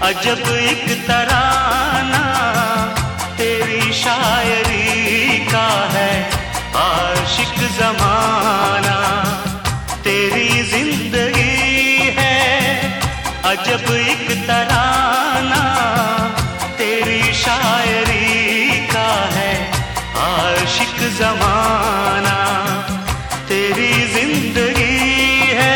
अजब एक तराना तेरी शायरी का है, आशिक ज़माना तेरी जिंदगी है। अजब एक तराना तेरी शायरी का है, आशिक ज़माना तेरी जिंदगी है।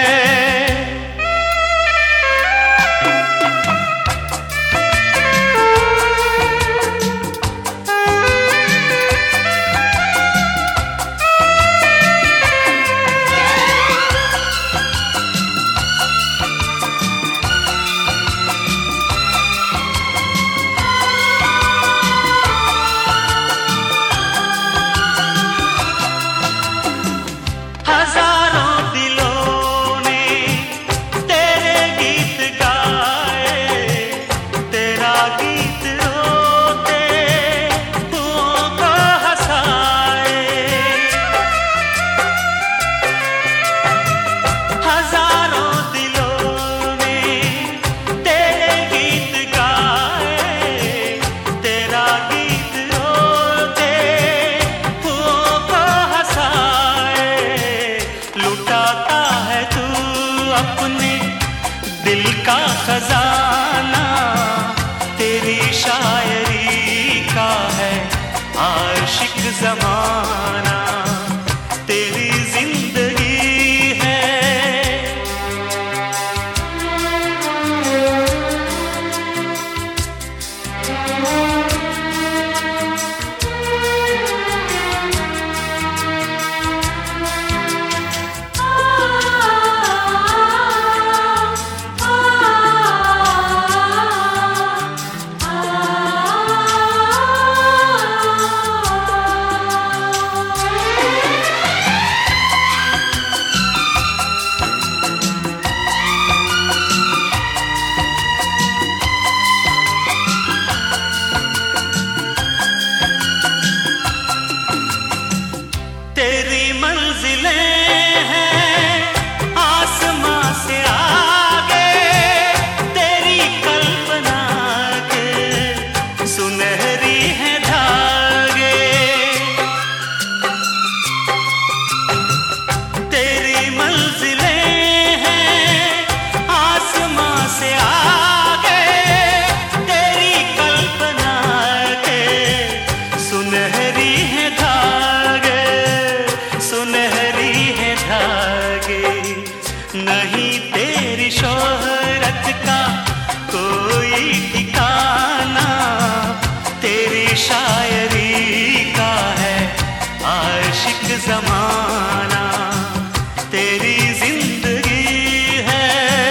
हजारों दिलों ने तेरे गीत गाए, तेरा गीत रोते फूलों को हंसाए। हजारों दिलों ने तेरे गीत गाए, तेरा गीत रोते फूलों को हंसाए। लुटाता है तू अपने दिल का खजाना, तेरी शायरी का है आशिक ज़माना तेरी जिंदगी है। तेरी मंजिलें हैं आसमां से आगे, तेरी कल्पना के सुनहरी है धागे। तेरी मंजिलें हैं आसमां से आगे, तेरी कल्पना के सुनहरी है धागे, सुनहरी है धागे। नहीं तेरी शोहरत का कोई ठिकाना, तेरी शायरी का है आशिक ज़माना तेरी जिंदगी है।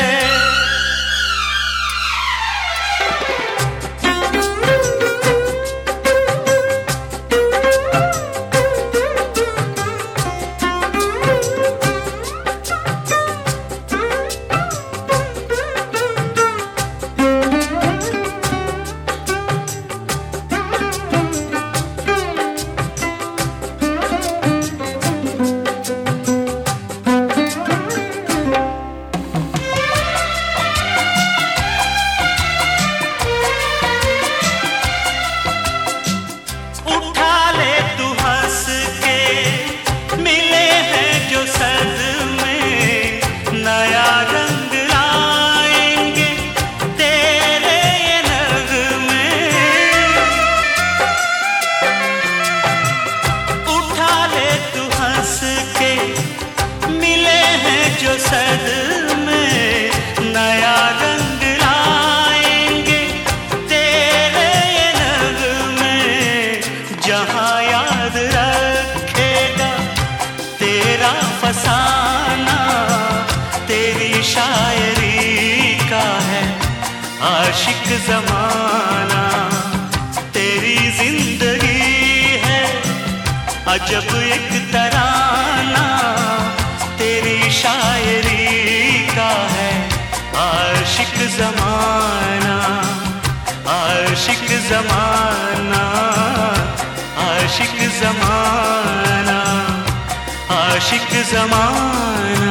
उठा ले तू हंस के, मिले हैं जो सदमे, नया रंग लाएंगे तेरे ये नगमे। उठा ले तू हंस के, मिले हैं जो सदमे, नया रंग लाएंगे तेरे ये नगमे। जहाँ याद रखेगा तेरा फसाना, तेरी शायरी का है आशिक ज़माना तेरी जिंदगी है। अजब एक तराना तेरी शायरी का है आशिक ज़माना, आशिक ज़माना, आशिक ज़माना, आशिक ज़माना।